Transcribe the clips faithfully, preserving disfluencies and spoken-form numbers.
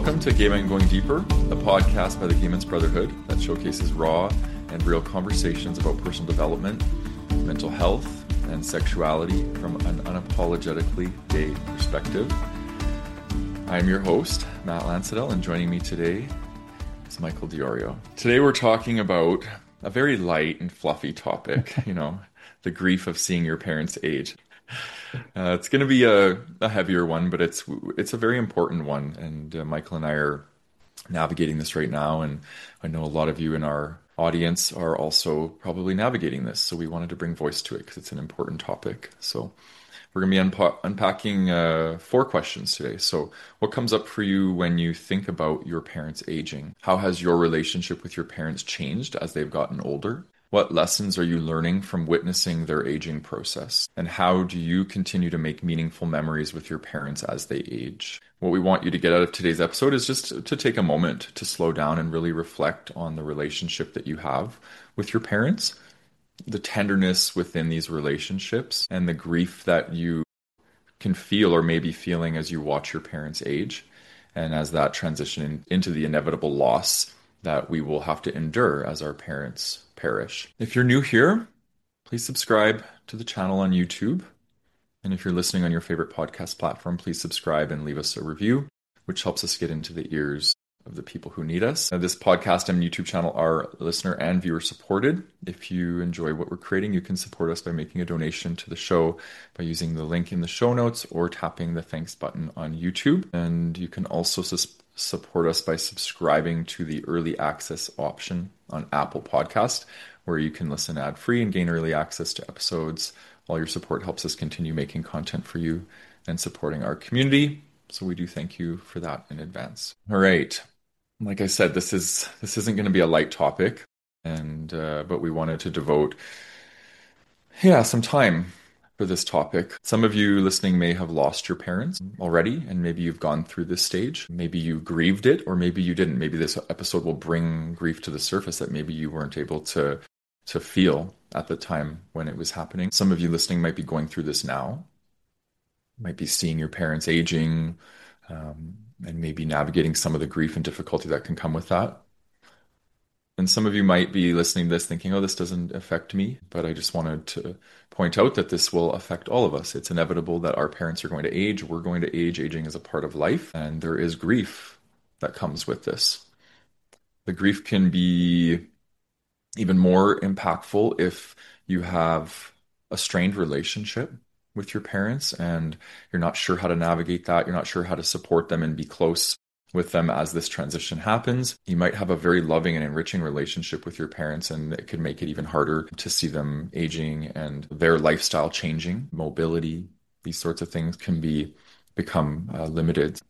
Welcome to Gay Men Going Deeper, the podcast by the Gay Men's Brotherhood that showcases raw and real conversations about personal development, mental health, and sexuality from an unapologetically gay perspective. I'm your host, Matt Lansadell, and joining me today is Michael Diorio. Today we're talking about a very light and fluffy topic, you know, the grief of seeing your parents age. Uh, it's going to be a, a heavier one, but it's it's a very important one. And uh, Michael and I are navigating this right now. And I know a lot of you in our audience are also probably navigating this. So we wanted to bring voice to it because it's an important topic. So we're going to be unpa- unpacking uh, four questions today. So what comes up for you when you think about your parents aging? How has your relationship with your parents changed as they've gotten older? What lessons are you learning from witnessing their aging process? And how do you continue to make meaningful memories with your parents as they age? What we want you to get out of today's episode is just to take a moment to slow down and really reflect on the relationship that you have with your parents, the tenderness within these relationships, and the grief that you can feel or may be feeling as you watch your parents age, and as that transition into the inevitable loss that we will have to endure as our parents perish. If you're new here, please subscribe to the channel on YouTube. And if you're listening on your favorite podcast platform, please subscribe and leave us a review, which helps us get into the ears of the people who need us. Now, this podcast and YouTube channel are listener and viewer supported. If you enjoy what we're creating, you can support us by making a donation to the show by using the link in the show notes or tapping the thanks button on YouTube. And you can also sus- support us by subscribing to the early access option on Apple Podcast, where you can listen ad-free and gain early access to episodes. All your support helps us continue making content for you and supporting our community. So we do thank you for that in advance. All right. Like I said, this is this isn't going to be a light topic, and uh, but we wanted to devote, yeah, some time for this topic. Some of you listening may have lost your parents already, and maybe you've gone through this stage. Maybe you grieved it, or maybe you didn't. Maybe this episode will bring grief to the surface that maybe you weren't able to to feel at the time when it was happening. Some of you listening might be going through this now, might be seeing your parents aging, um, and maybe navigating some of the grief and difficulty that can come with that. And some of you might be listening to this thinking, oh, this doesn't affect me. But I just wanted to point out that this will affect all of us. It's inevitable that our parents are going to age. We're going to age. Aging is a part of life. And there is grief that comes with this. The grief can be even more impactful if you have a strained relationship with your parents and you're not sure how to navigate that. You're not sure how to support them and be close with them as this transition happens. You might have a very loving and enriching relationship with your parents, and it could make it even harder to see them aging and their lifestyle changing. Mobility, these sorts of things can be become uh, limited.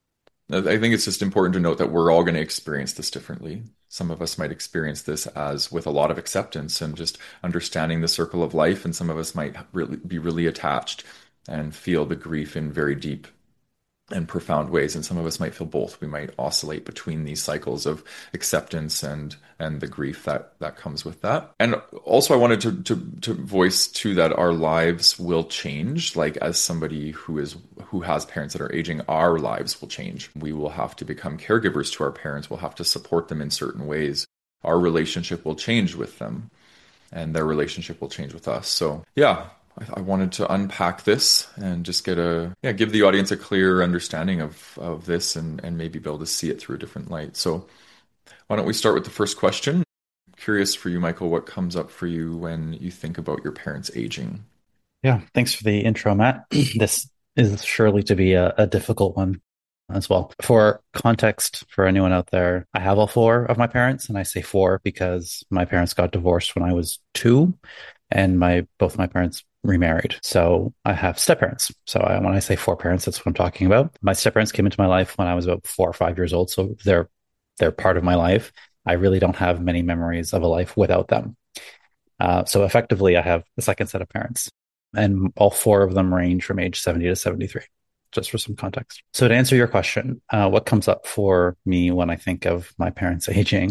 I think it's just important to note that we're all going to experience this differently. Some of us might experience this as with a lot of acceptance and just understanding the circle of life, and some of us might really be really attached and feel the grief in very deep and profound ways, and some of us might feel both. We might oscillate between these cycles of acceptance and and the grief that that comes with that. And also I wanted to to to voice too that our lives will change. Like, as somebody who is who has parents that are aging, our lives will change. We will have to become caregivers to our parents. We'll have to support them in certain ways. Our relationship will change with them, and their relationship will change with us. So yeah, I wanted to unpack this and just get a, yeah, give the audience a clear understanding of, of this and, and maybe be able to see it through a different light. So why don't we start with the first question? Curious for you, Michael, what comes up for you when you think about your parents aging? Yeah, thanks for the intro, Matt. This is surely to be a, a difficult one as well. For context, for anyone out there, I have all four of my parents, and I say four because my parents got divorced when I was two, and my both my parents remarried. So I have step-parents. So I, when I say four parents, that's what I'm talking about. My step-parents came into my life when I was about four or five years old. So they're they're part of my life. I really don't have many memories of a life without them. Uh, so effectively, I have a second set of parents, and all four of them range from age seventy to seventy-three, just for some context. So to answer your question, uh, what comes up for me when I think of my parents aging?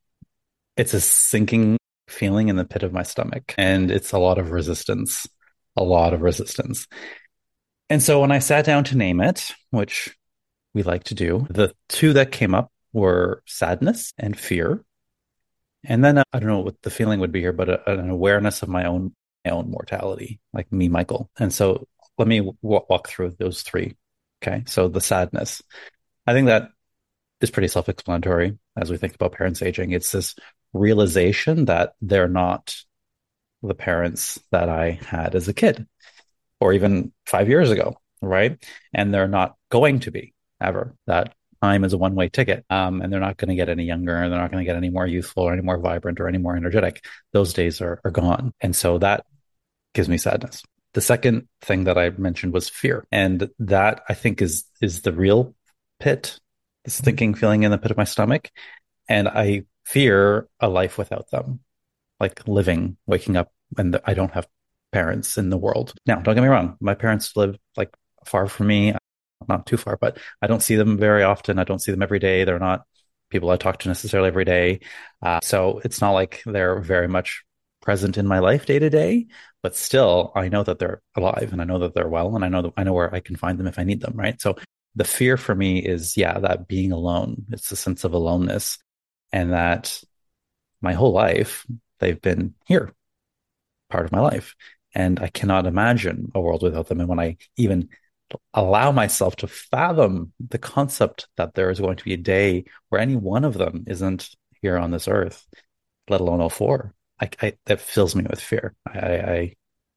It's a sinking feeling in the pit of my stomach, and it's a lot of resistance, a lot of resistance. And so when I sat down to name it, which we like to do. The two that came up were sadness and fear. And then uh, I don't know what the feeling would be here, but a, an awareness of my own my own mortality, like me, Michael. And so let me w- walk through those three. Okay. So the sadness, I think that is pretty self-explanatory as we think about parents aging. It's this realization that they're not the parents that I had as a kid or even five years ago, right? And they're not going to be ever. That time is a one way ticket. Um, and they're not going to get any younger, and they're not going to get any more youthful or any more vibrant or any more energetic. Those days are, are gone. And so that gives me sadness. The second thing that I mentioned was fear. And that I think is is the real pit, this thinking feeling in the pit of my stomach. And I fear a life without them, like living, waking up when the, I don't have parents in the world. Now, don't get me wrong. My parents live like far from me, not too far, but I don't see them very often. I don't see them every day. They're not people I talk to necessarily every day. Uh, so it's not like they're very much present in my life day to day, but still I know that they're alive and I know that they're well and I know that I know where I can find them if I need them. Right. So the fear for me is, yeah, that being alone. It's a sense of aloneness and that my whole life they've been here, part of my life. And I cannot imagine a world without them. And when I even allow myself to fathom the concept that there is going to be a day where any one of them isn't here on this earth, let alone all four, I, I that fills me with fear. I, I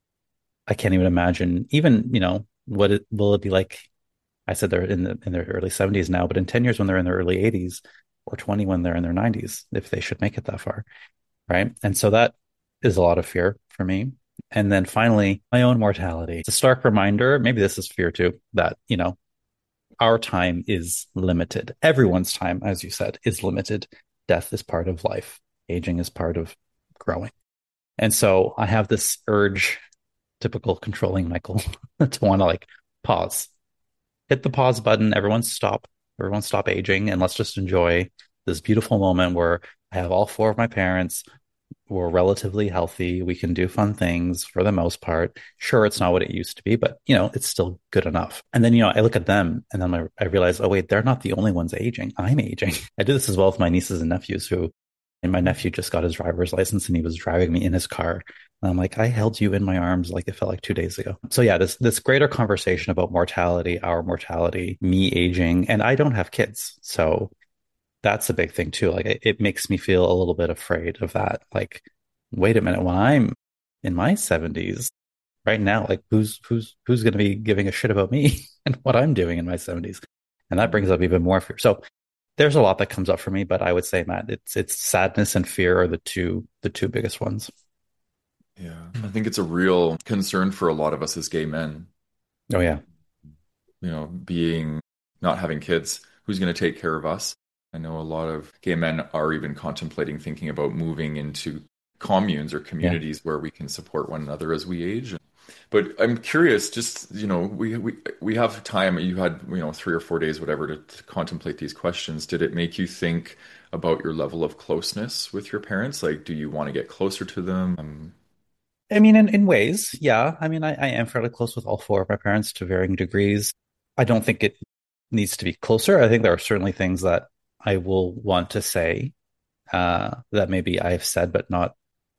I can't even imagine. Even you know what it will it be like. I said they're in the in their early seventies now, but in ten years when they're in their early eighties, or twenty when they're in their nineties, if they should make it that far, right? And so that is a lot of fear for me. And then finally, my own mortality. It's a stark reminder, maybe this is fear too, that, you know, our time is limited. Everyone's time, as you said, is limited. Death is part of life. Aging is part of growing. And so I have this urge, typical controlling Michael, to want to like pause, hit the pause button. Everyone stop. Everyone stop aging and let's just enjoy this beautiful moment where I have all four of my parents. We're relatively healthy. We can do fun things for the most part. Sure, it's not what it used to be, but you know, it's still good enough. And then, you know, I look at them and then I, I realize, oh, wait, they're not the only ones aging. I'm aging. I do this as well with my nieces and nephews who, and my nephew just got his driver's license and he was driving me in his car. And I'm like, I held you in my arms like it felt like two days ago. So yeah, this this greater conversation about mortality, our mortality, me aging, and I don't have kids. So that's a big thing too. Like it, it makes me feel a little bit afraid of that. Like, wait a minute, when I'm in my seventies right now, like who's who's who's going to be giving a shit about me and what I'm doing in my seventies? And that brings up even more fear. So there's a lot that comes up for me, but I would say, Matt, it's it's sadness and fear are the two the two biggest ones. Yeah. I think it's a real concern for a lot of us as gay men, Oh yeah. you know, being not having kids. Who's going to take care of us? I know a lot of gay men are even contemplating thinking about moving into communes or Yeah. communities where we can support one another as we age. But I'm curious, just, you know, we we we have time. You had, you know, three or four days, whatever, to, to contemplate these questions. Did it make you think about your level of closeness with your parents? Like, do you want to get closer to them? Um, I mean, in, in ways, yeah. I mean, I, I am fairly close with all four of my parents to varying degrees. I don't think it needs to be closer. I think there are certainly things that I will want to say uh, that maybe I've said, but not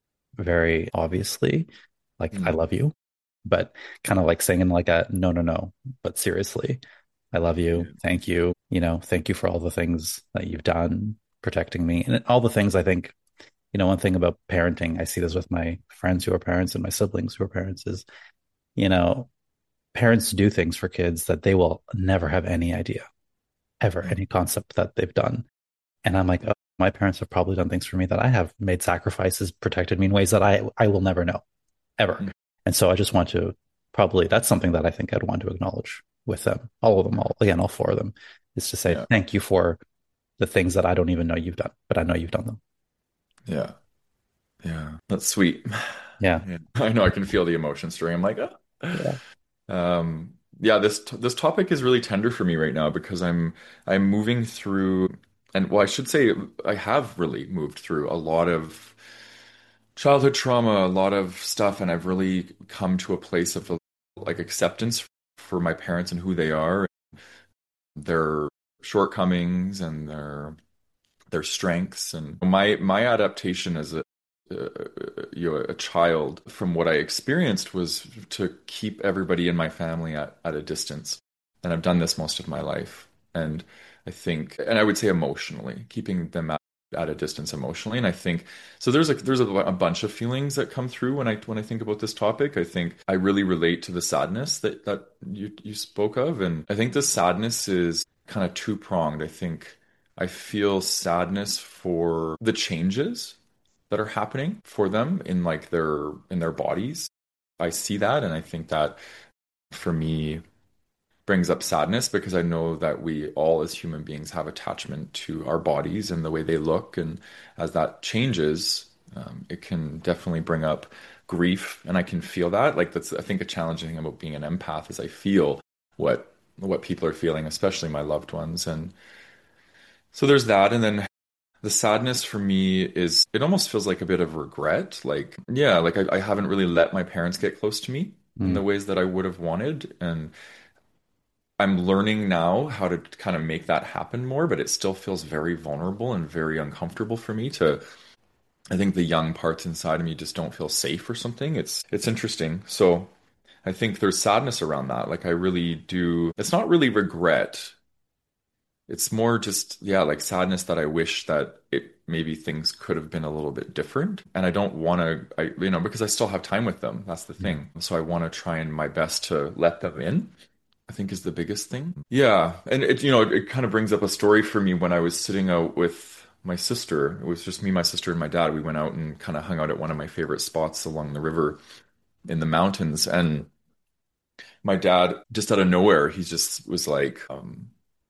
very obviously. Like, I mm, love you, but kind of like saying in like a no, no, no, but seriously, I love yeah, you. Thank you. You know, thank you for all the things that you've done, protecting me, and all the things I think, you know, one thing about parenting, I see this with my friends who are parents and my siblings who are parents is, you know, parents do things for kids that they will never have any idea, ever, yeah, any concept that they've done. And I'm like, oh, my parents have probably done things for me that I have made sacrifices, protected me in ways that I I will never know, ever. mm, And so I just want to probably that's something that I think I'd want to acknowledge with them, all of them, all again, all four of them, is to say yeah, thank you for the things that I don't even know you've done, but I know you've done them. yeah, yeah. That's sweet. Yeah. Yeah. I know I can feel the emotion stirring. I'm like, oh. Yeah. Um, yeah, this this topic is really tender for me right now because I'm I'm moving through, and well, I should say I have really moved through a lot of childhood trauma, a lot of stuff, and I've really come to a place of like acceptance for my parents and who they are. their shortcomings and their their strengths. And my my adaptation as a uh, you know, a child, from what I experienced, was to keep everybody in my family at, at a distance. And I've done this most of my life. And I think, and I would say emotionally, keeping them at, at a distance emotionally. And I think, so there's a there's a, a bunch of feelings that come through when I when I think about this topic. I think I really relate to the sadness that that you you spoke of. And I think the sadness is kind of two pronged. I think I feel sadness for the changes that are happening for them in like their in their bodies. I see that, and I think that for me brings up sadness because I know that we all as human beings have attachment to our bodies and the way they look, and as that changes, um, it can definitely bring up grief, and I can feel that. Like that's I think a challenging thing about being an empath is I feel what what people are feeling, especially my loved ones, and so there's that, and then the sadness for me is it almost feels like a bit of regret. Like, yeah, like I, I haven't really let my parents get close to me in Mm. the ways that I would have wanted. And I'm learning now how to kind of make that happen more, but it still feels very vulnerable and very uncomfortable for me to, I think the young parts inside of me just don't feel safe or something. It's it's interesting. So I think there's sadness around that. Like I really do. It's not really regret. It's more just, yeah, like sadness that I wish that it maybe things could have been a little bit different. And I don't want to, I, you know, because I still have time with them. That's the Yeah. thing. So I want to try and my best to let them in, I think is the biggest thing. Yeah. And it, you know, it, it kind of brings up a story for me when I was sitting out with my sister. It was just me, my sister, and my dad. We went out and kind of hung out at one of my favorite spots along the river in the mountains. And my dad, just out of nowhere, he just was like, um,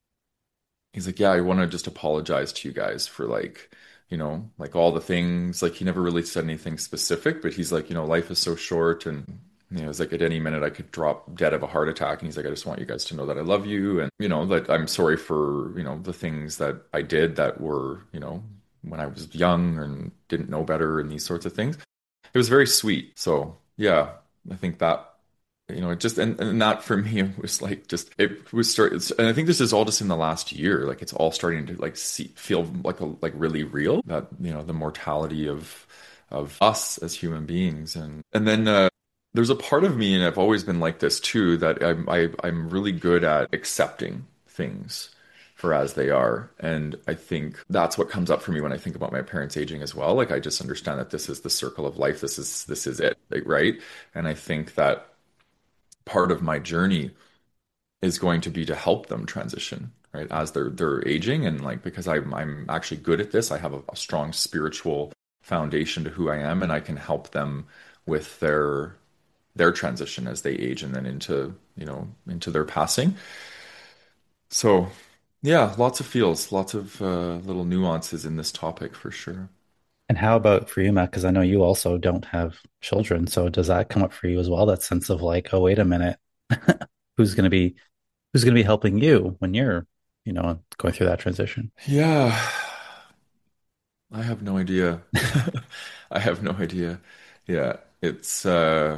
he's like, yeah, I want to just apologize to you guys for like, you know, like all the things. Like he never really said anything specific, but he's like, you know, life is so short, and you know, it's like at any minute I could drop dead of a heart attack. And he's like, I just want you guys to know that I love you, and you know, that I'm sorry for, you know, the things that I did that were, you know, when I was young and didn't know better and these sorts of things. It was very sweet. So yeah, I think that you know, it just and, and that for me it was like just it was start it's, and I think this is all just in the last year. Like it's all starting to like see feel like a like really real, that you know the mortality of of us as human beings. And and then uh there's a part of me, and I've always been like this too, that I'm I, I'm really good at accepting things for as they are. And I think that's what comes up for me when I think about my parents aging as well. Like I just understand that this is the circle of life. This is this is it, like, right? And I think that part of my journey is going to be to help them transition, right, as they're they're aging. And like because I'm I'm actually good at this, I have a, a strong spiritual foundation to who I am, and I can help them with their their transition as they age and then into, you know, into their passing. So yeah, lots of feels, lots of uh, little nuances in this topic for sure. And how about for you, Matt? Because I know you also don't have children. So does that come up for you as well? That sense of like, oh, wait a minute, who's going to be who's going to be helping you when you're, you know, going through that transition? Yeah, I have no idea. I have no idea. Yeah, it's uh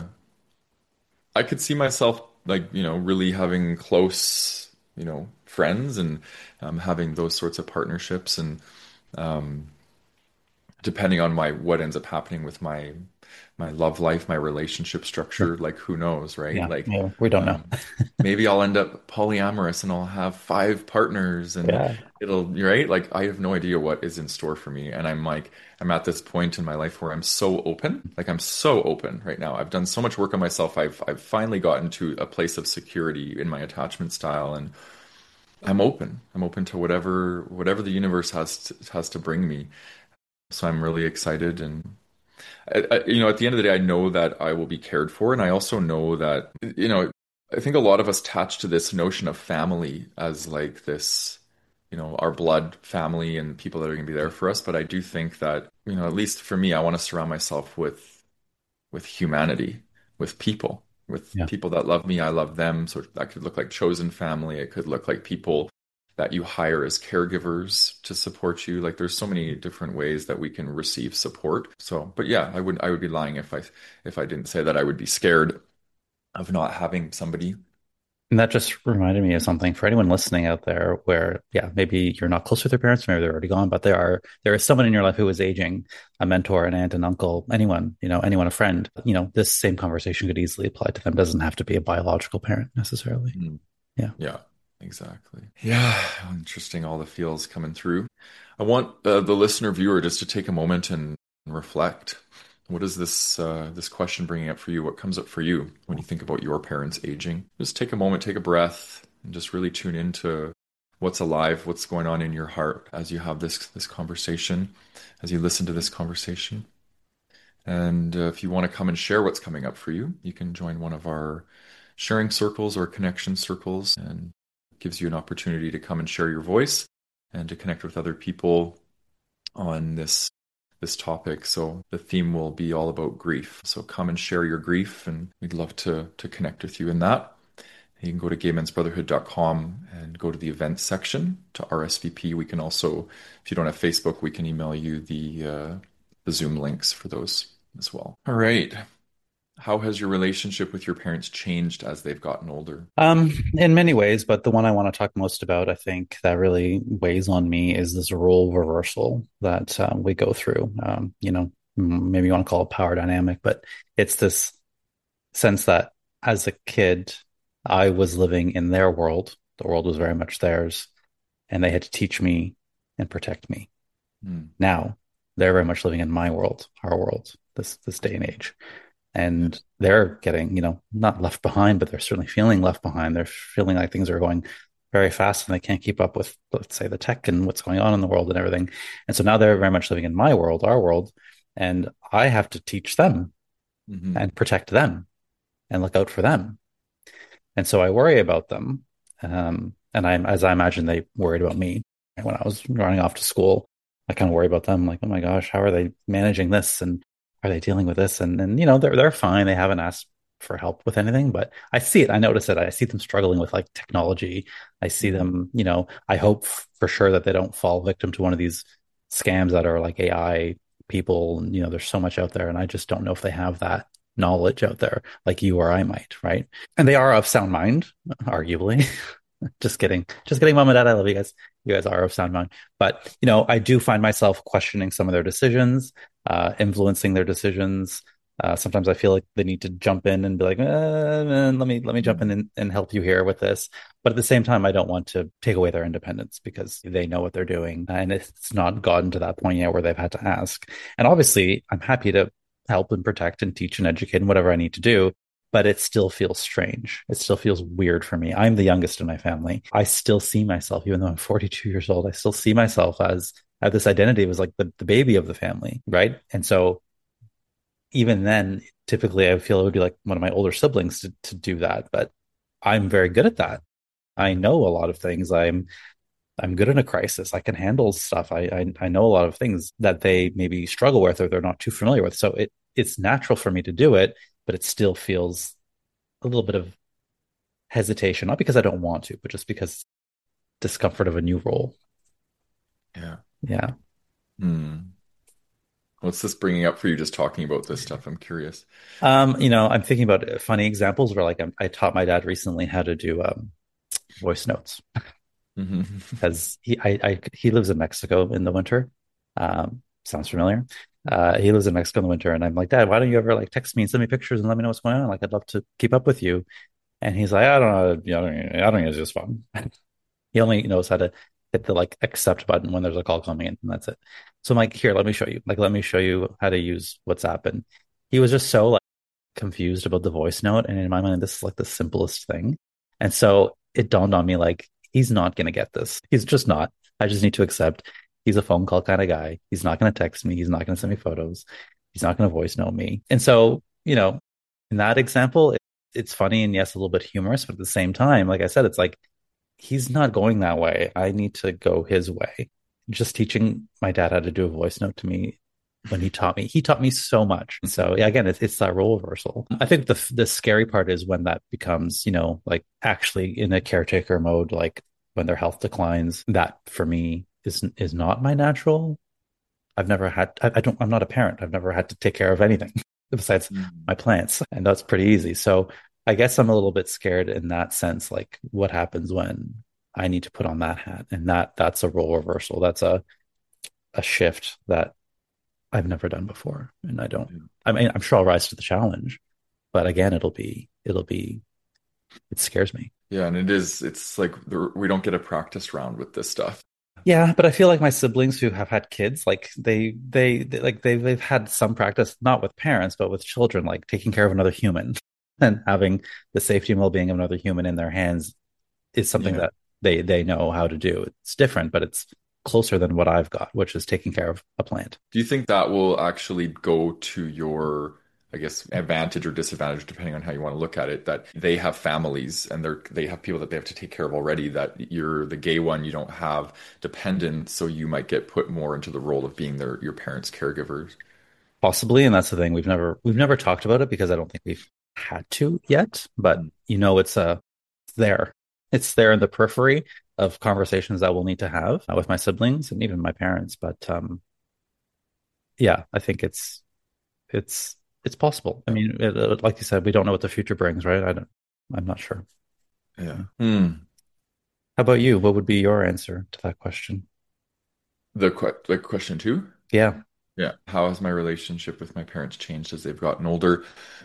I could see myself like, you know, really having close, you know, friends, and um, having those sorts of partnerships. And um, depending on my what ends up happening with my my love life, my relationship Sure. structure, like who knows, right? Yeah, Like yeah, we don't know. um, maybe I'll end up polyamorous and I'll have five partners, and Yeah. it'll, right? Like I have no idea what is in store for me. And I'm like, I'm at this point in my life where I'm so open. Like I'm so open right now. I've done so much work on myself. I've I've finally gotten to a place of security in my attachment style, and I'm open. I'm open to whatever whatever the universe has to, has to bring me. So I'm really excited. And I, I, you know, at the end of the day, I know that I will be cared for, and I also know that, you know, I think a lot of us attach to this notion of family as like this, you know, our blood family and people that are going to be there for us. But I do think that, you know, at least for me, I want to surround myself with with humanity, with people, with Yeah. people that love me. I love them. So that could look like chosen family. It could look like people that you hire as caregivers to support you. Like there's so many different ways that we can receive support. So, but yeah, I would I would be lying if I if I didn't say that I would be scared of not having somebody And that just reminded me of something for anyone listening out there where, yeah, maybe you're not close with your parents, maybe they're already gone, but there are there is someone in your life who is aging, a mentor, an aunt, an uncle, anyone, you know, anyone, a friend. You know, this same conversation could easily apply to them. It doesn't have to be a biological parent necessarily. Mm. Yeah. Yeah, exactly. Yeah, interesting. All the feels coming through. I want uh, the listener viewer just to take a moment and reflect. What is this uh, this question bringing up for you? What comes up for you when you think about your parents aging? Just take a moment, take a breath, and just really tune into what's alive, what's going on in your heart as you have this this conversation, as you listen to this conversation. And uh, if you want to come and share what's coming up for you, you can join one of our sharing circles or connection circles, and it gives you an opportunity to come and share your voice and to connect with other people on this this topic. So the theme will be all about grief. So come and share your grief, and we'd love to to connect with you in that. You can go to gay men's brotherhood dot com and go to the events section to R S V P. We can also, if you don't have Facebook, we can email you the uh, the Zoom links for those as well. All right. How has your relationship with your parents changed as they've gotten older? Um, in many ways, but the one I want to talk most about, I think, that really weighs on me is this role reversal that uh, we go through. Um, you know, maybe you want to call it power dynamic, but it's this sense that as a kid, I was living in their world. The world was very much theirs, and they had to teach me and protect me. Hmm. Now they're very much living in my world, our world, this this day and age. And they're getting, you know, not left behind, but they're certainly feeling left behind. They're feeling like things are going very fast and they can't keep up with, let's say, the tech and what's going on in the world and everything. And so now they're very much living in my world, our world, and I have to teach them Mm-hmm. and protect them and look out for them. And so I worry about them. Um, and I, as I imagine they worried about me when I was running off to school, I kind of worry about them, like, oh my gosh, how are they managing this? And are they dealing with this? And and you know, they're they're fine. They haven't asked for help with anything, but I see it. I notice it. I see them struggling with like technology. I see Mm-hmm. them, you know, I hope f- for sure that they don't fall victim to one of these scams that are like A I people. And, you know, there's so much out there, and I just don't know if they have that knowledge out there like you or I might, right? And they are of sound mind, arguably. Just kidding. Just kidding, mom and dad. I love you guys. You guys are of sound mind. But, you know, I do find myself questioning some of their decisions, uh, influencing their decisions. Uh, sometimes I feel like they need to jump in and be like, uh, man, let me let me jump in and, and help you here with this. But at the same time, I don't want to take away their independence because they know what they're doing. And it's not gotten to that point yet where they've had to ask. And obviously, I'm happy to help and protect and teach and educate and whatever I need to do, but it still feels strange. It still feels weird for me. I'm the youngest in my family. I still see myself, even though I'm forty-two years old, I still see myself as I have this identity as like the, the baby of the family, right? And so even then, typically I feel it would be like one of my older siblings to, to do that, but I'm very good at that. I know a lot of things. I'm I'm good in a crisis. I can handle stuff. I, I I know a lot of things that they maybe struggle with or they're not too familiar with. So it it's natural for me to do it, but it still feels a little bit of hesitation, not because I don't want to, but just because discomfort of a new role. Yeah. Yeah. Hmm. What's this bringing up for you just talking about this stuff? I'm curious. Um, you know, I'm thinking about funny examples where like I'm, I taught my dad recently how to do um, voice notes Mm-hmm. because he I, I he lives in Mexico in the winter. Um, sounds familiar. Uh, he lives in Mexico in the winter, and I'm like, Dad, why don't you ever like text me and send me pictures and let me know what's going on? Like, I'd love to keep up with you. And he's like, I don't know, you know, I don't think it's just fun. He only knows how to hit the like accept button when there's a call coming in, and that's it. So I'm like, here, let me show you. Like, let me show you how to use WhatsApp. And he was just so like confused about the voice note. And in my mind, this is like the simplest thing. And so it dawned on me like, he's not going to get this. He's just not. I just need to accept he's a phone call kind of guy. He's not going to text me. He's not going to send me photos. He's not going to voice note me. And so, you know, in that example, it, it's funny and yes, a little bit humorous, but at the same time, like I said, it's like, he's not going that way. I need to go his way. Just teaching my dad how to do a voice note to me when he taught me, he taught me so much. So yeah, again, it's, it's that role reversal. I think the the scary part is when that becomes, you know, like actually in a caretaker mode, like when their health declines. That for me is is not my natural. I've never had. I, I don't. I'm not a parent. I've never had to take care of anything besides Mm-hmm. my plants, and that's pretty easy. So I guess I'm a little bit scared in that sense. Like, what happens when I need to put on that hat? And that that's a role reversal. That's a a shift that I've never done before. And I don't, I mean, I'm sure I'll rise to the challenge, but again, it'll be, it'll be, it scares me. Yeah, and it is, it's like the, we don't get a practice round with this stuff. Yeah, but I feel like my siblings who have had kids, like they, they, they like they, they've had some practice, not with parents, but with children, like taking care of another human and having the safety and well-being of another human in their hands is something Yeah. that they, they know how to do. It's different, but it's closer than what I've got, which is taking care of a plant. Do you think that will actually go to your, I guess, advantage or disadvantage, depending on how you want to look at it, that they have families and they're they have people that they have to take care of already, that you're the gay one, you don't have dependents, so you might get put more into the role of being their your parents' caregivers? Possibly, and that's the thing. We've never we've never talked about it because I don't think we've had to yet. But Mm. you know, it's uh it's there. It's there in the periphery of conversations that we'll need to have uh, with my siblings and even my parents. But um, yeah, I think it's it's it's possible. I Yeah. mean, it, it- like you said, we don't know what the future brings, right? I don't. I'm not sure. Yeah. Yeah. Hmm. How about you? What would be your answer to that question? The que the question two? Yeah, Yeah. How has my relationship with my parents changed as they've gotten older?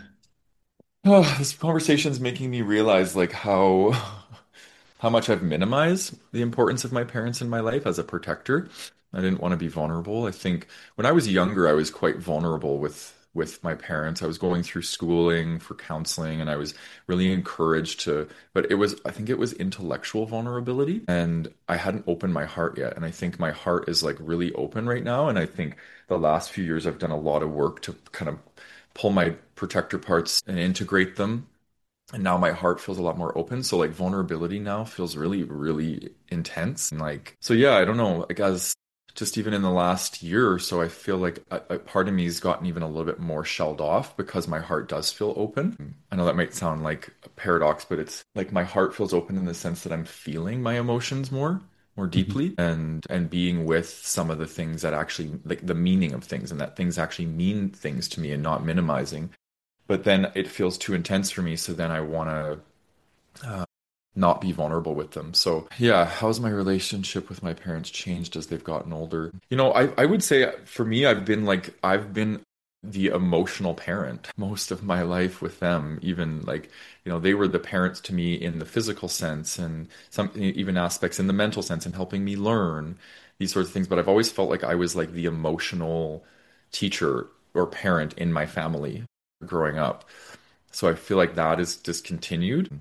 Oh, this conversation is making me realize like how how much I've minimized the importance of my parents in my life as a protector. I didn't want to be vulnerable. I think when I was younger, I was quite vulnerable with with my parents. I was going through schooling for counseling and I was really encouraged to, but it was, I think it was intellectual vulnerability and I hadn't opened my heart yet. And I think my heart is like really open right now. And I think the last few years I've done a lot of work to kind of pull my protector parts and integrate them, and now my heart feels a lot more open. So like vulnerability now feels really, really intense. And like, so yeah, I don't know, like as just even in the last year or so, I feel like a, a part of me has gotten even a little bit more shelled off because my heart does feel open. I know that might sound like a paradox, but it's like my heart feels open in the sense that I'm feeling my emotions more, more hmm deeply and and being with some of the things that actually like the meaning of things and that things actually mean things to me and not minimizing, but then it feels too intense for me. So then I want to not be vulnerable with them. So yeah, how's my relationship with my parents changed as they've gotten older? You know, I, I would say for me, I've been like, I've been the emotional parent most of my life with them. Even like, you know, they were the parents to me in the physical sense and some even aspects in the mental sense and helping me learn these sorts of things. But I've always felt like I was like the emotional teacher or parent in my family growing up. So I feel like that is discontinued.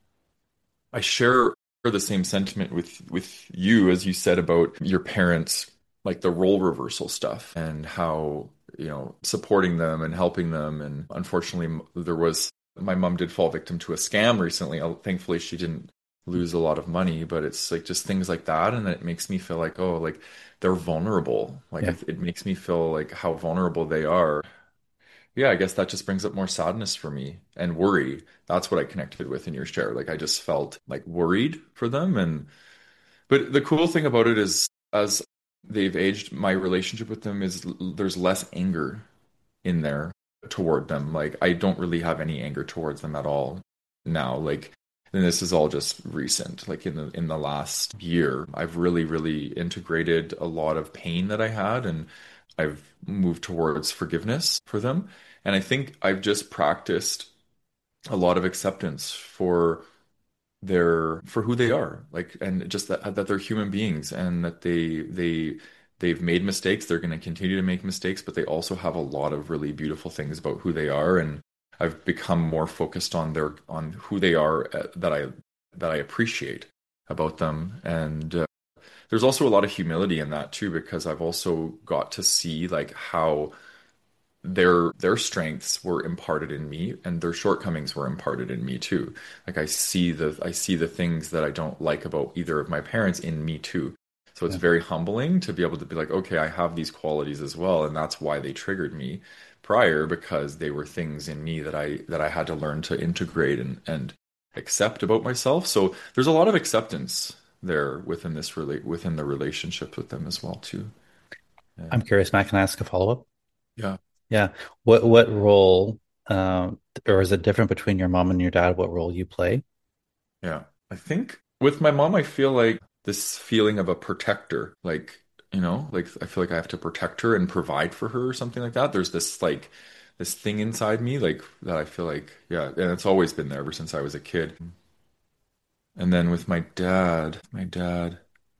I share the same sentiment with with you as you said about your parents, like the role reversal stuff and how, you know, supporting them and helping them. And unfortunately, m- there was my mom did fall victim to a scam recently. Uh, Thankfully, she didn't lose a lot of money, but it's like just things like that, and it makes me feel like, oh, like they're vulnerable. Like Yeah, it, it makes me feel like how vulnerable they are. Yeah, I guess that just brings up more sadness for me and worry. That's what I connected with in your share. Like I just felt like worried for them. And but the cool thing about it is as they've aged, my relationship with them is l- there's less anger in there toward them. Like I don't really have any anger towards them at all now. Like and this is all just recent. Like in the in the last year, I've really, really integrated a lot of pain that I had and I've moved towards forgiveness for them. And I think I've just practiced a lot of acceptance for their for who they are, like, and just that that they're human beings and that they they they've made mistakes. They're going to continue to make mistakes, but they also have a lot of really beautiful things about who they are. And I've become more focused on their on who they are uh, that I that I appreciate about them. And uh, there's also a lot of humility in that too, because I've also got to see like how their their strengths were imparted in me and their shortcomings were imparted in me too. Like I see the I see the things that I don't like about either of my parents in me too. So it's yeah, very humbling to be able to be like, okay, I have these qualities as well, and that's why they triggered me prior, because they were things in me that I that I had to learn to integrate and and accept about myself. So there's a lot of acceptance there within this relate within the relationship with them as well too. I'm And curious, Matt, can I ask a follow-up? yeah. Yeah. What what role? Um, or is it different between your mom and your dad, what role you play? Yeah. I think with my mom, I feel like this feeling of a protector, like, you know, like I feel like I have to protect her and provide for her or something like that. There's this like this thing inside me, like that I feel like, yeah, and it's always been there ever since I was a kid. And then with my dad, my dad,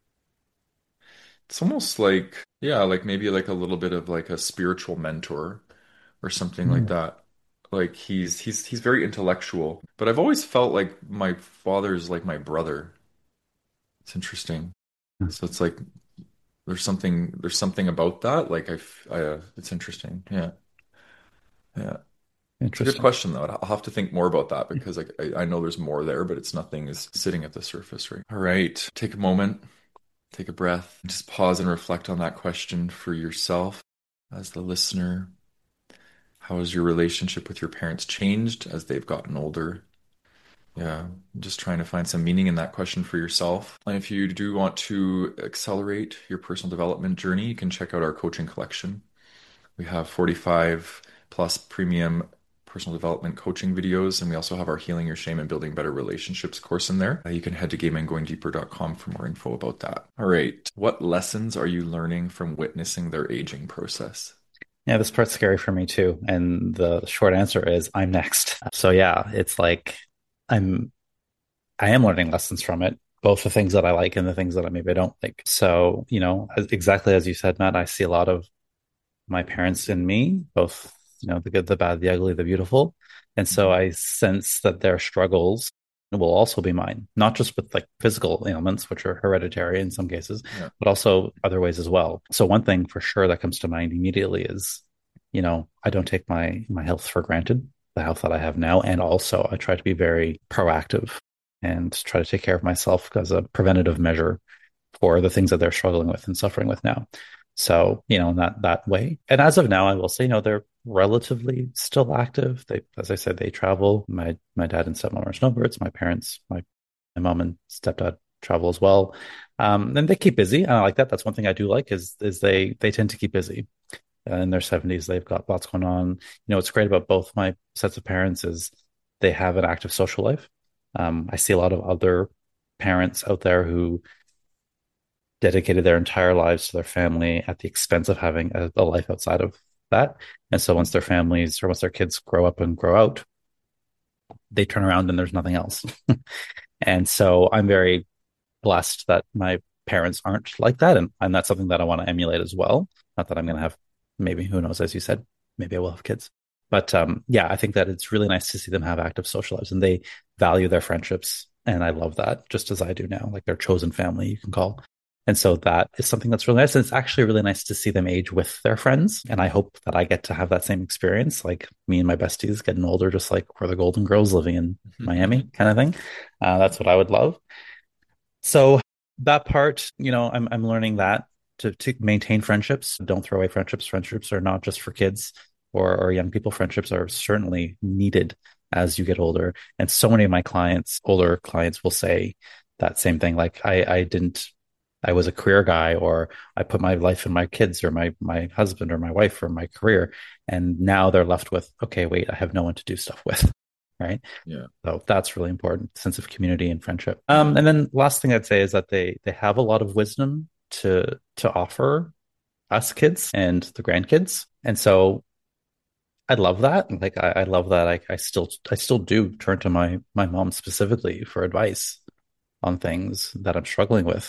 it's almost like, yeah, like maybe like a little bit of like a spiritual mentor or something like Mm. that. Like he's he's he's very intellectual, but I've always felt like my father's like my brother. It's interesting. So it's like there's something there's something about that. Like I, f- I, uh, it's interesting. Yeah, yeah. It's a good Interesting. question though. I'll have to think more about that because like I, I know there's more there, but it's nothing is sitting at the surface, right? All right. Take a moment, take a breath, just pause and reflect on that question for yourself as the listener. How has your relationship with your parents changed as they've gotten older? Yeah, just trying to find some meaning in that question for yourself. And if you do want to accelerate your personal development journey, you can check out our coaching collection. We have forty-five plus premium personal development coaching videos, and we also have our Healing Your Shame and Building Better Relationships course in there. Uh, you can head to game and going deeper dot com for more info about that. All right. What lessons are you learning from witnessing their aging process? Yeah, this part's scary for me too. And the short answer is I'm next. So yeah, it's like I'm I am learning lessons from it, both the things that I like and the things that I maybe don't like. So, you know, as, exactly as you said, Matt, I see a lot of my parents in me, both, you know, the good, the bad, the ugly, the beautiful. And so Mhm. I sense that their struggles will also be mine, not just with like physical ailments, which are hereditary in some cases, Yeah. but also other ways as well. So one thing for sure that comes to mind immediately is, you know, I don't take my my health for granted, the health that I have now. And also I try to be very proactive and try to take care of myself as a preventative measure for the things that they're struggling with and suffering with now. So, you know, in that that way. And as of now, I will say, you know, they're relatively still active. They, as I said, they travel. My my dad and stepmom are snowbirds. My parents, my my mom and stepdad travel as well. Um, and they keep busy. And I like that. That's one thing I do like is is they they tend to keep busy. Uh, in their seventies, they've got lots going on. You know, what's great about both my sets of parents is they have an active social life. Um, I see a lot of other parents out there who dedicated their entire lives to their family at the expense of having a, a life outside of that. And so once their families or once their kids grow up and grow out, they turn around and there's nothing else. And so I'm very blessed that my parents aren't like that. And, and that's something that I want to emulate as well. Not that I'm going to have, maybe, who knows, as you said, maybe I will have kids. But um, yeah, I think that it's really nice to see them have active social lives and they value their friendships. And I love that just as I do now, like their chosen family, you can call. And so that is something that's really nice. And it's actually really nice to see them age with their friends. And I hope that I get to have that same experience, like me and my besties getting older, just like we're the Golden Girls living in Miami kind of thing. Uh, that's what I would love. So that part, you know, I'm I'm learning that to to maintain friendships. Don't throw away friendships. Friendships are not just for kids or, or young people. Friendships are certainly needed as you get older. And so many of my clients, older clients, will say that same thing. Like I I didn't I was a career guy, or I put my life in my kids or my my husband or my wife or my career. And now they're left with, okay, wait, I have no one to do stuff with. Right. Yeah. So that's really important, sense of community and friendship. Yeah. Um, and then last thing I'd say is that they they have a lot of wisdom to to offer us kids and the grandkids. And so I love that. Like I, I love that I, I still I still do turn to my my mom specifically for advice on things that I'm struggling with.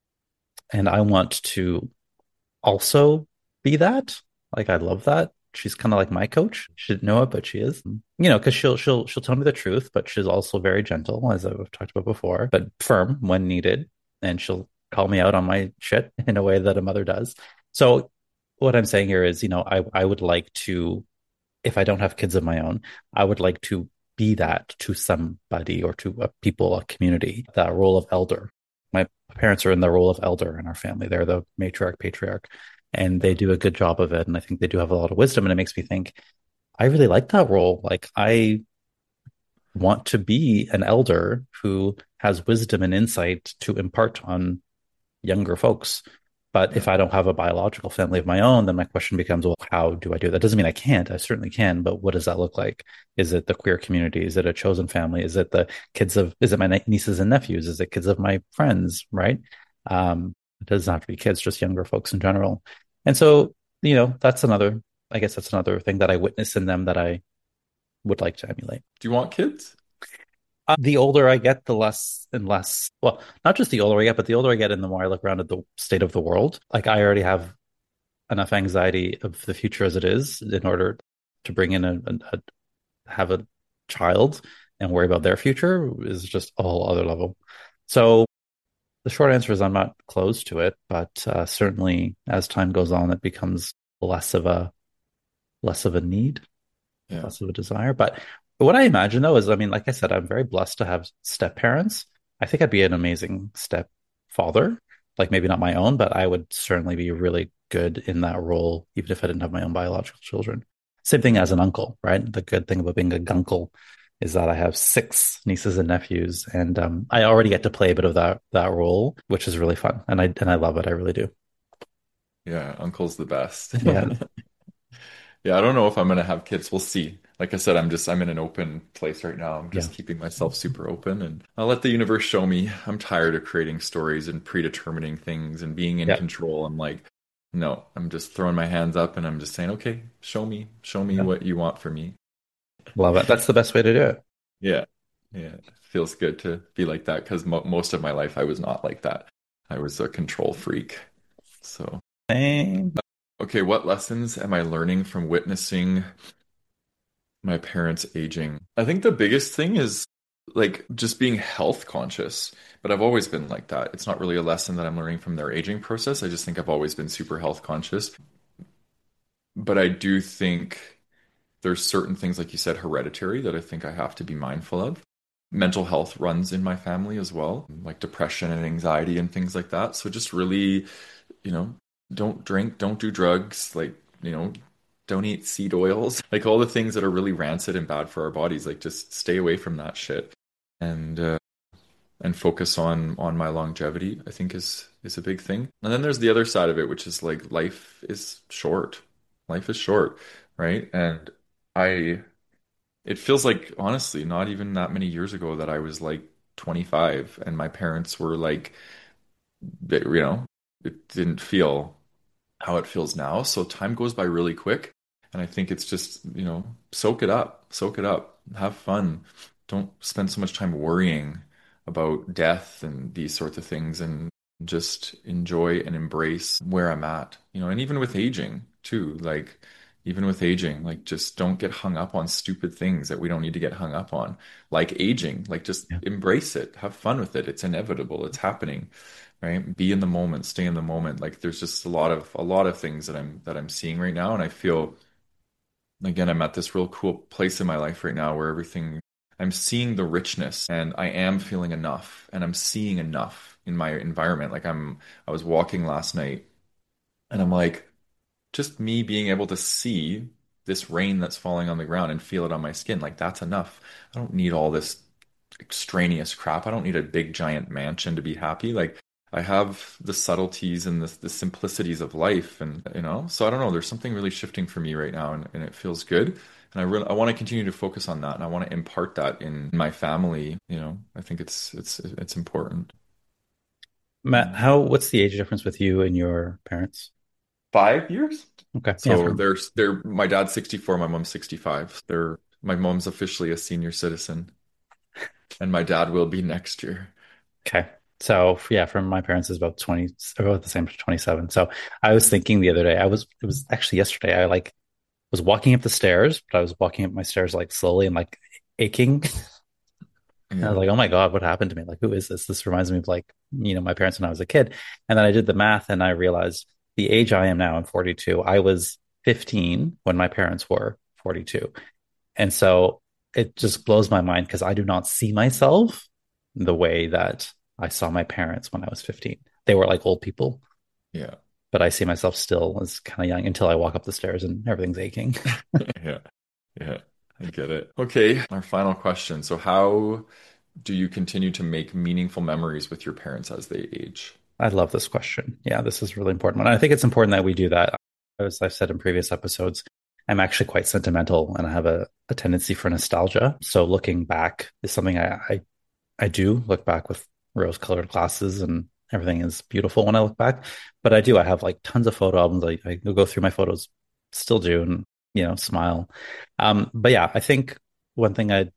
And I want to also be that. Like I love that. She's kind of like my coach. She didn't know it, but she is. You know, because she'll she'll she'll tell me the truth, but she's also very gentle, as I've talked about before, but firm when needed. And she'll call me out on my shit in a way that a mother does. So what I'm saying here is, you know, I I would like to, if I don't have kids of my own, I would like to be that to somebody or to a people, a community, that role of elder. My parents are in the role of elder in our family. They're the matriarch, patriarch, and they do a good job of it. And I think they do have a lot of wisdom. And it makes me think, I really like that role. Like, I want to be an elder who has wisdom and insight to impart on younger folks. But Yeah. if I don't have a biological family of my own, then my question becomes, well, how do I do that? Doesn't mean I can't. I certainly can, but what does that look like? Is it the queer community? Is it a chosen family? Is it the kids of, is it my nieces and nephews? Is it kids of my friends? Right. Um, it doesn't have to be kids, just younger folks in general. And so, you know, that's another, I guess that's another thing that I witness in them that I would like to emulate. Do you want kids? Uh, the older I get, the less and less, well, not just the older I get, but the older I get and the more I look around at the state of the world. Like I already have enough anxiety of the future as it is in order to bring in a, a, a have a child and worry about their future is just a whole other level. So the short answer is I'm not close to it, but uh, certainly as time goes on, it becomes less of a less of a need, Yeah. less of a desire. But what I imagine though is, I mean, like I said, I'm very blessed to have step parents. I think I'd be an amazing stepfather, like maybe not my own, but I would certainly be really good in that role, even if I didn't have my own biological children. Same thing as an uncle, right? The good thing about being a gunkle is that I have six nieces and nephews, and um, I already get to play a bit of that that role, which is really fun, and I and I love it. I really do. Yeah, uncle's the best. Yeah, Yeah, I don't know if I'm gonna have kids. We'll see. Like I said, I'm just I'm in an open place right now. I'm yeah, just keeping myself super open and I'll let the universe show me. I'm tired of creating stories and predetermining things and being in yeah, control. I'm like, no, I'm just throwing my hands up and I'm just saying, okay, show me, show me yeah. what you want from me. Love it. That's the best way to do it. Yeah. Yeah. It feels good to be like that because mo most of my life I was not like that. I was a control freak. So, Same. okay, what lessons am I learning from witnessing my parents aging? I think the biggest thing is like just being health conscious, but I've always been like that. It's not really a lesson that I'm learning from their aging process. I just think I've always been super health conscious. But I do think there's certain things, like you said, hereditary that I think I have to be mindful of. Mental health runs in my family as well, like depression and anxiety and things like that. So just really, you know, don't drink, don't do drugs, like, you know, don't eat seed oils, like all the things that are really rancid and bad for our bodies. Like just stay away from that shit and uh, and focus on on my longevity, I think is is a big thing. And then there's the other side of it, which is like life is short. Life is short, right? And I it feels like honestly not even that many years ago that I was like twenty-five and my parents were like they- you know, it didn't feel how it feels now. So time goes by really quick. And I think it's just, you know, soak it up, soak it up, have fun. Don't spend so much time worrying about death and these sorts of things and just enjoy and embrace where I'm at, you know, and even with aging too, like even with aging, like just don't get hung up on stupid things that we don't need to get hung up on. Like aging, like just Yeah. embrace it, have fun with it. It's inevitable, it's happening, right? Be in the moment, stay in the moment. Like there's just a lot of a lot of things that I'm that I'm seeing right now, and I feel again I'm at this real cool place in my life right now where everything I'm seeing the richness and I am feeling enough and I'm seeing enough in my environment. Like I'm I was walking last night and I'm like just me being able to see this rain that's falling on the ground and feel it on my skin, like that's enough. I don't need all this extraneous crap. I don't need a big giant mansion to be happy. Like I have the subtleties and the, the simplicities of life, and you know. So I don't know. There's something really shifting for me right now, and, and it feels good. And I really I want to continue to focus on that, and I want to impart that in my family. You know, I think it's it's it's important. Matt, Yeah. how, what's the age difference with you and your parents? Five years. Okay. Yeah. So For, there's they're my dad's sixty-four, my mom's sixty-five. They're my mom's officially a senior citizen, and my dad will be next year. okay. So yeah, from my parents is about twenty, about the same, twenty-seven. So I was thinking the other day, I was, it was actually yesterday, I like was walking up the stairs, but I was walking up my stairs like slowly and like aching. And I was Yeah. like, oh my God, what happened to me? Like, who is this? This reminds me of like, you know, my parents when I was a kid. And then I did the math and I realized the age I am now, I'm forty-two. I was fifteen when my parents were forty-two. And so it just blows my mind because I do not see myself the way that I saw my parents when I was fifteen. They were like old people, Yeah. but I see myself still as kind of young until I walk up the stairs and everything's aching. Yeah. Yeah. I get it. Okay, our final question. So how do you continue to make meaningful memories with your parents as they age? I love this question. Yeah, this is really important. And I think it's important that we do that. As I've said in previous episodes, I'm actually quite sentimental and I have a, a tendency for nostalgia. So looking back is something I, I, I do look back with rose colored glasses and everything is beautiful when I look back. But I do, I have like tons of photo albums. I, I go through my photos, still do, and, you know, smile. Um, but yeah, I think one thing I'd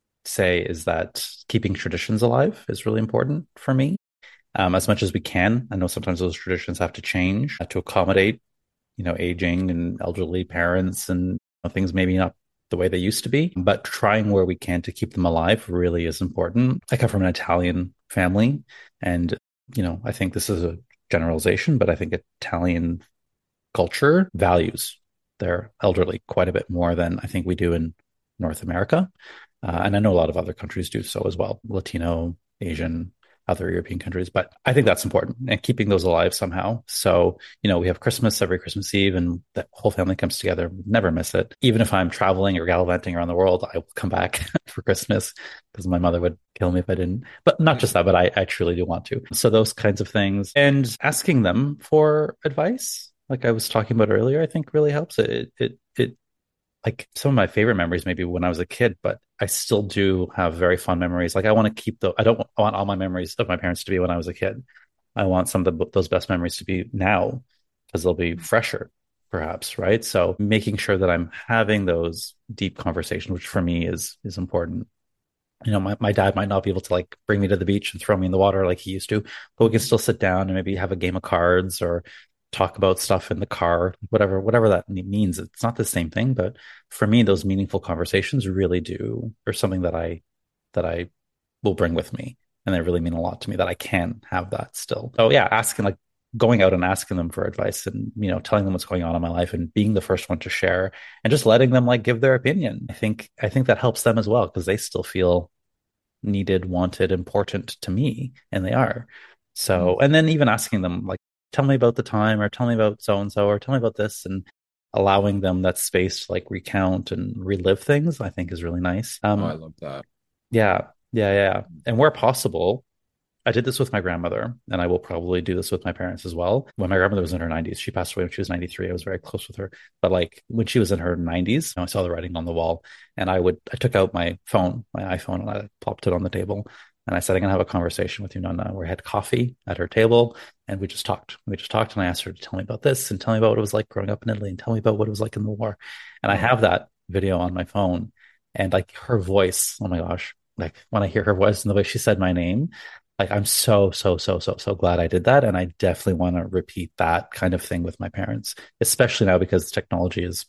say is that keeping traditions alive is really important for me um, as much as we can. I know sometimes those traditions have to change uh, to accommodate, you know, aging and elderly parents and you know, things maybe not the way they used to be, but trying where we can to keep them alive really is important. I come from an Italian family, and, you know, I think this is a generalization, but I think Italian culture values their elderly quite a bit more than I think we do in North America. Uh, and I know a lot of other countries do so as well, Latino, Asian, other European countries. But I think that's important and keeping those alive somehow. So, you know, we have Christmas every Christmas Eve and the whole family comes together. Never miss it. Even if I'm traveling or gallivanting around the world, I will come back for Christmas because my mother would kill me if I didn't. But not just that, but I, I truly do want to. So those kinds of things and asking them for advice, like I was talking about earlier, I think really helps. It, it, it, like some of my favorite memories maybe when I was a kid, but I still do have very fond memories. Like I want to keep the, I don't want all my memories of my parents to be when I was a kid. I want some of the, those best memories to be now because they'll be fresher, perhaps, right? So making sure that I'm having those deep conversations, which for me is is important. You know, my, my dad might not be able to like bring me to the beach and throw me in the water like he used to, but we can still sit down and maybe have a game of cards or talk about stuff in the car, whatever, whatever that means. It's not the same thing, but for me, those meaningful conversations really do, or something that I, that I will bring with me. And they really mean a lot to me that I can have that still. So yeah, asking like going out and asking them for advice and, you know, telling them what's going on in my life and being the first one to share and just letting them like give their opinion. I think, I think that helps them as well because they still feel needed, wanted, important to me, and they are. So, and then even asking them like, tell me about the time or tell me about so and so or tell me about this and allowing them that space to like recount and relive things, I think is really nice. Um, Oh, I love that. Yeah, yeah, yeah. And where possible, I did this with my grandmother, and I will probably do this with my parents as well. When my grandmother was in her nineties, she passed away when she was ninety-three. I was very close with her. But like when she was in her nineties, I saw the writing on the wall, and I would, I took out my phone, my iPhone, and I plopped it on the table. And I said, I'm going to have a conversation with you, Nonna. We had coffee at her table, and we just talked. We just talked, and I asked her to tell me about this and tell me about what it was like growing up in Italy and tell me about what it was like in the war. And I have that video on my phone, and like her voice, oh my gosh, like when I hear her voice and the way she said my name, like I'm so, so, so, so, so glad I did that. And I definitely want to repeat that kind of thing with my parents, especially now because technology is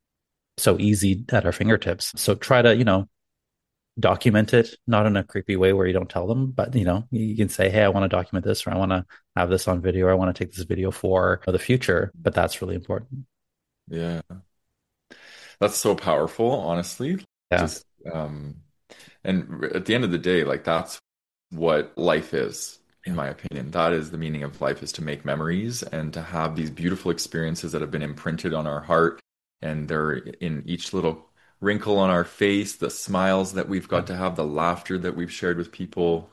so easy at our fingertips. So try to, you know, document it, not in a creepy way where you don't tell them, but you know, you can say, hey, I want to document this, or I want to have this on video, or I want to take this video for the future. But that's really important. Yeah. That's so powerful, honestly. Yeah. Just um and at the end of the day, like that's what life is, in my opinion. That is the meaning of life, is to make memories and to have these beautiful experiences that have been imprinted on our heart, and they're in each little wrinkle on our face, the smiles that we've got to have, the laughter that we've shared with people.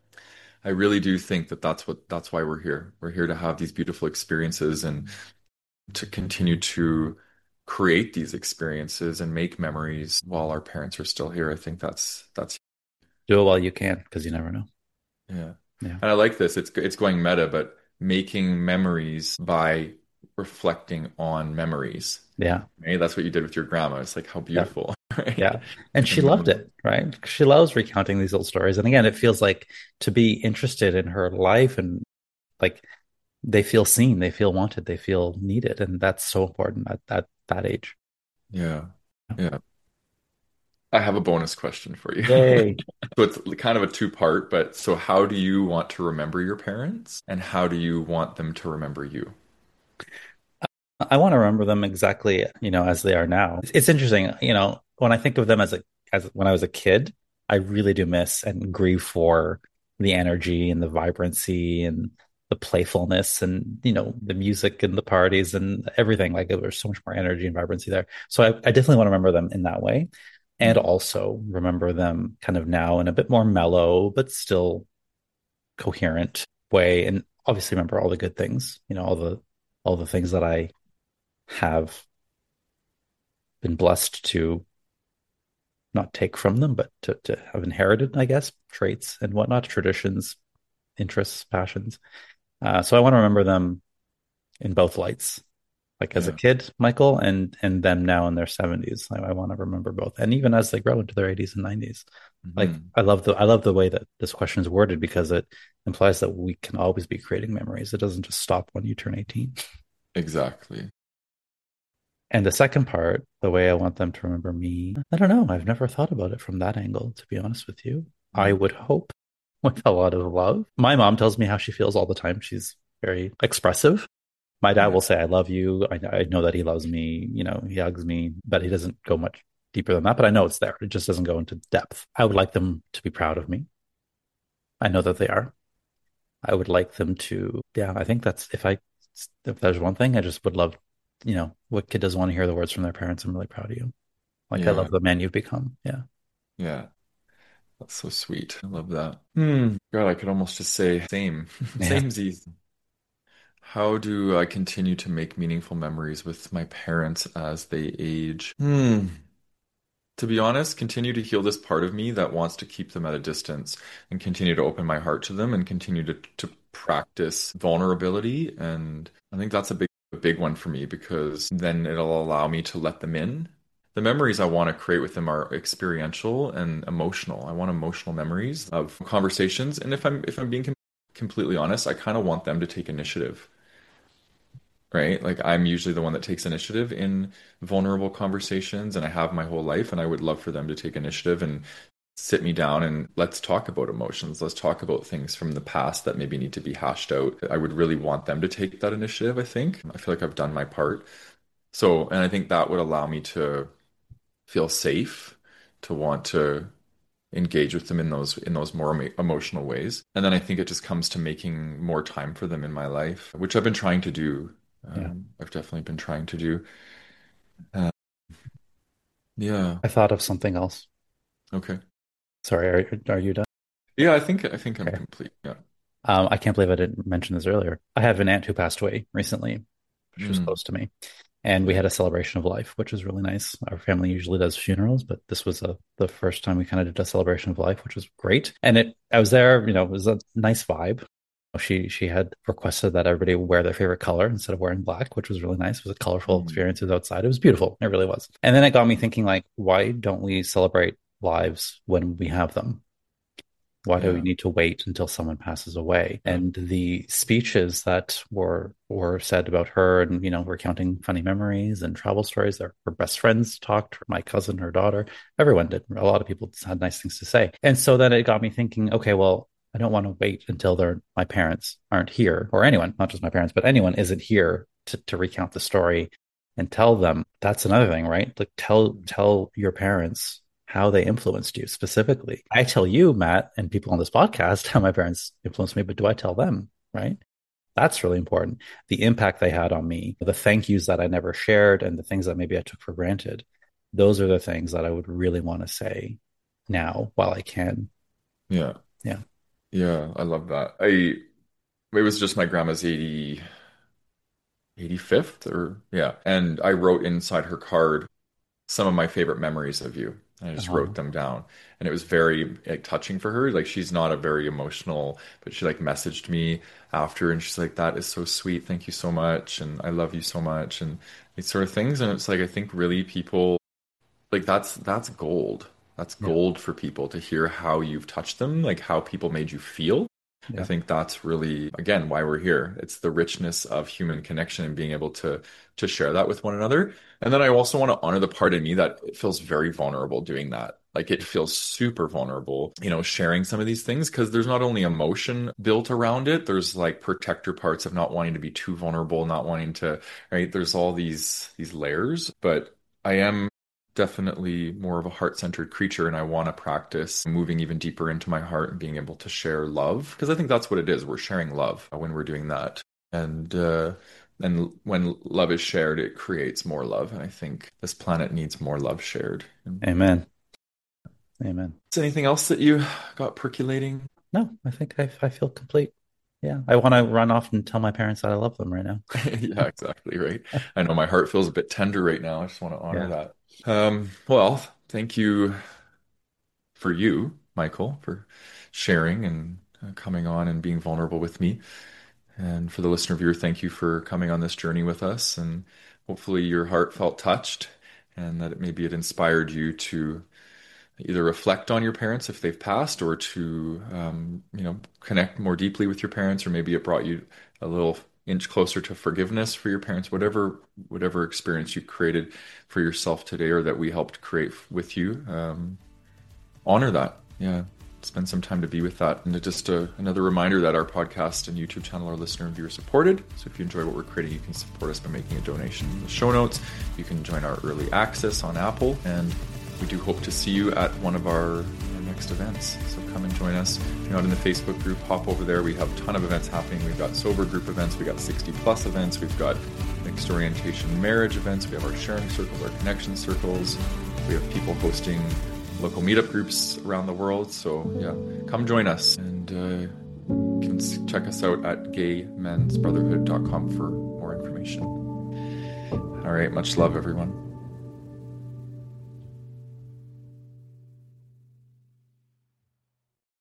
I really do think that that's what that's why we're here. We're here to have these beautiful experiences and to continue to create these experiences and make memories while our parents are still here. I think that's that's Do it while you can, because you never know. yeah. Yeah. And I like this. It's it's going meta, but making memories by reflecting on memories. Yeah. Right? That's what you did with your grandma. It's like how Yeah. beautiful, right? Yeah. And she loved And it, right? She loves recounting these old stories. And again, it feels like to be interested in her life and like they feel seen, they feel wanted, they feel needed. And that's so important at that that age. yeah. Yeah. I have a bonus question for you. Yay. So it's kind of a two-part, but so how do you want to remember your parents and how do you want them to remember you? I want to remember them exactly, you know, as they are now. It's, it's interesting, you know, when I think of them as a as when I was a kid, I really do miss and grieve for the energy and the vibrancy and the playfulness and, you know, the music and the parties and everything. Like there was so much more energy and vibrancy there. So I, I definitely want to remember them in that way. And Mm. also remember them kind of now in a bit more mellow, but still coherent way. And obviously remember all the good things, you know, all the all the things that I have been blessed to not take from them, but to, to have inherited, I guess, traits and whatnot, traditions, interests, passions. Uh, so I want to remember them in both lights, like as a Yeah. kid, Michael, and and them now in their seventies. I, I want to remember both, and even as they grow into their eighties and nineties. Like Hmm. I love the I love the way that this question is worded because it implies that we can always be creating memories. It doesn't just stop when you turn eighteen. Exactly. And the second part, the way I want them to remember me, I don't know. I've never thought about it from that angle, to be honest with you. I Mm. would hope with a lot of love. My mom tells me how she feels all the time. She's very expressive. My dad Yeah. will say, I love you. I, I know that he loves me. You know, he hugs me, but he doesn't go much deeper than that. But I know it's there. It just doesn't go into depth. I would like them to be proud of me. I know that they are. I would like them to, yeah, I think that's if I, if there's one thing, I just would love, you know, what kid doesn't want to hear the words from their parents? I'm really proud of you. Like, I Yeah. love the man you've become. Yeah. Yeah. That's so sweet. I love that. Hmm. God, I could almost just say same. Yeah. Same Z. How do I continue to make meaningful memories with my parents as they age? Hmm. To be honest, continue to heal this part of me that wants to keep them at a distance and continue to open my heart to them and continue to, to practice vulnerability. And I think that's a big, a big one for me because then it'll allow me to let them in. The memories I want to create with them are experiential and emotional. I want emotional memories of conversations. And if I'm if I'm being com completely honest, I kind of want them to take initiative, right? Like I'm usually the one that takes initiative in vulnerable conversations, and I have my whole life, and I would love for them to take initiative and sit me down and let's talk about emotions. Let's talk about things from the past that maybe need to be hashed out. I would really want them to take that initiative, I think. I feel like I've done my part. So, and I think that would allow me to feel safe, to want to engage with them in those in those more emo emotional ways. And then I think it just comes to making more time for them in my life, which I've been trying to do. Yeah. Um, I've definitely been trying to do. Uh, yeah. I thought of something else. Okay. Sorry. Are, are you done? Yeah, I think I think I'm Okay. complete. Yeah. Um, I can't believe I didn't mention this earlier. I have an aunt who passed away recently. She was Mm, close to me. And we yeah. had a celebration of life, which was really nice. Our family usually does funerals, but this was a, the first time we kind of did a celebration of life, which was great. And it, I was there, you know, it was a nice vibe. She she had requested that everybody wear their favorite color instead of wearing black, which was really nice. It was a colorful Mm, experience. It was outside. It was beautiful. It really was. And then it got me thinking, like, why don't we celebrate lives when we have them? Why do we yeah. need to wait until someone passes away? Yeah. And the speeches that were were said about her, and you know, recounting funny memories and travel stories that her best friends talked, my cousin, her daughter, everyone did. A lot of people had nice things to say. And so then it got me thinking, okay, well, I don't want to wait until they're my parents aren't here, or anyone, not just my parents, but anyone isn't here to, to recount the story and tell them. That's another thing, right? Like tell tell your parents how they influenced you specifically. I tell you, Matt, and people on this podcast how my parents influenced me, but do I tell them, right? That's really important. The impact they had on me, the thank yous that I never shared, and the things that maybe I took for granted. Those are the things that I would really want to say now while I can. Yeah. Yeah. Yeah. I love that. I it was just my grandma's eighty eighty-fifth or yeah. And I wrote inside her card some of my favorite memories of you. I just wrote Uh, them down. And it was very like touching for her. Like she's not a very emotional, but she like messaged me after and she's like, that is so sweet. Thank you so much. And I love you so much. And these sort of things. And it's like I think really people like that's that's gold. That's yeah. gold for people to hear how you've touched them, like how people made you feel. I Yeah. think that's really, again, why we're here. It's the richness of human connection and being able to to share that with one another. And then I also want to honor the part of me that it feels very vulnerable doing that. Like it feels super vulnerable, you know, sharing some of these things because there's not only emotion built around it, there's like protector parts of not wanting to be too vulnerable, not wanting to, right? There's all these these layers, but I am definitely more of a heart-centered creature and I want to practice moving even deeper into my heart and being able to share love because I think that's what it is. We're sharing love when we're doing that. And uh and when love is shared, it creates more love. And I think this planet needs more love shared. Amen. Amen. Is there anything else that you got percolating? No, I think I, I feel complete. Yeah, I want to run off and tell my parents that I love them right now. Yeah, exactly right. I know my heart feels a bit tender right now. I just want to honor Yeah. that. Um, well, thank you for you, Michael, for sharing and uh, coming on and being vulnerable with me. And for the listener viewer, thank you for coming on this journey with us. And hopefully your heart felt touched and that it maybe it inspired you to either reflect on your parents if they've passed or to, um, you know, connect more deeply with your parents, or maybe it brought you a little inch closer to forgiveness for your parents, whatever, whatever experience you created for yourself today or that we helped create with you. Um, honor that. Yeah. Spend some time to be with that. And just uh, another reminder that our podcast and YouTube channel are listener and viewer supported. So if you enjoy what we're creating, you can support us by making a donation in the show notes. You can join our early access on Apple. And we do hope to see you at one of our, our next events. So come and join us. If you're not in the Facebook group, hop over there. We have a ton of events happening. We've got sober group events. We've got sixty plus events. We've got mixed orientation marriage events. We have our sharing circles, our connection circles. We have people hosting local meetup groups around the world. So yeah, come join us, and uh, you can check us out at gay mens brotherhood dot com for more information. All right, much love, everyone.